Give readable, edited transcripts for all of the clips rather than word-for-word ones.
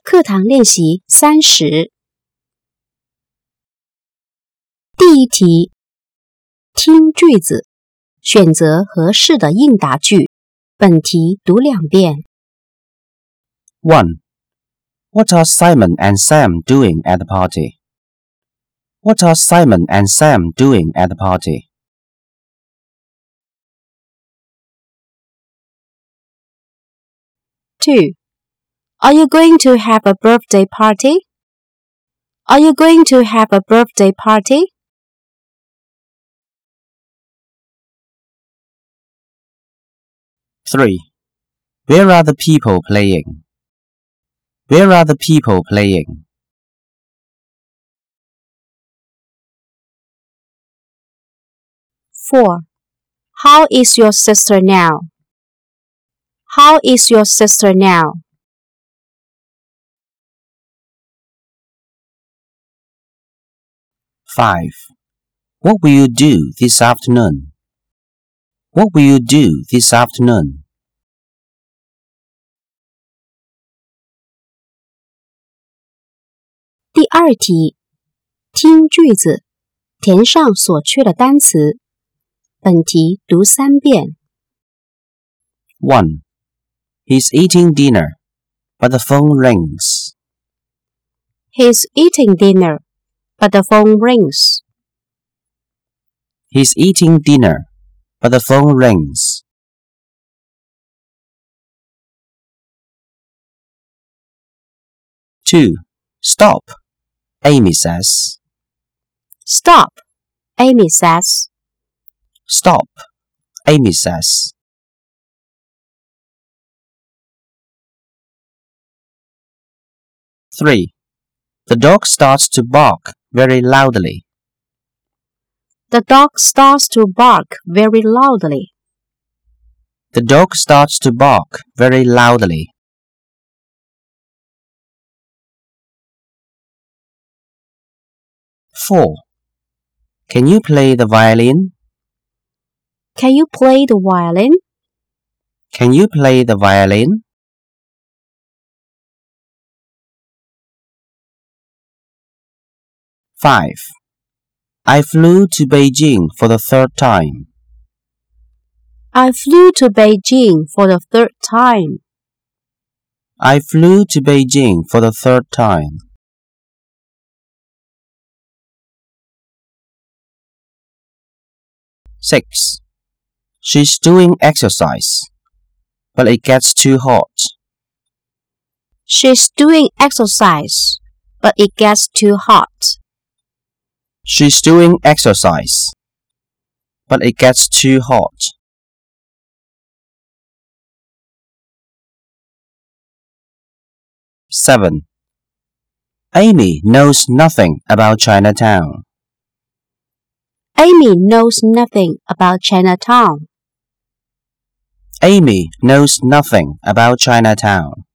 课堂练习30。第一题，听句子，选择合适的应答句。本题读2遍。 1. What are Simon and Sam doing at the party? What are Simon and Sam doing at the party? 2. Are you going to have a birthday party? Are you going to have a birthday party? 3. Where are the people playing? Where are the people playing? 4. How is your sister now? How is your sister now? 5. What will you do this afternoon? What will you do this afternoon? 第2题，听句子，填上所缺的单词。本题读3遍。 1. He's eating dinner, but the phone rings. He's eating dinner, but the phone rings. He's eating dinner, but the phone rings. 2. Stop, Amy says. Stop, Amy says. Stop, Amy says. 3. The dog starts to bark very loudly. The dog starts to bark very loudly. The dog starts to bark very loudly. 4. Can you play the violin? Can you play the violin? Can you play the violin? 5. I flew to Beijing for the 3rd time. I flew to Beijing for the 3rd time. I flew to Beijing for the 3rd time. 6. She's doing exercise, but it gets too hot. She's doing exercise, but it gets too hot. She's doing exercise, but it gets too hot. 7. Amy knows nothing about Chinatown. Amy knows nothing about Chinatown. Amy knows nothing about Chinatown.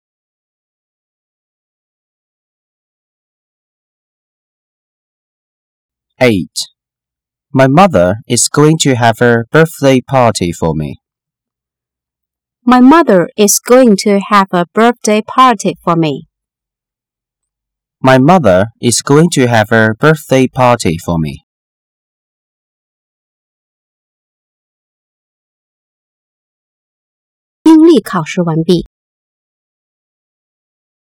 8. My mother is going to have a birthday party for me. My mother is going to have a birthday party for me. My mother is going to have a birthday party for me. 听力考试完毕。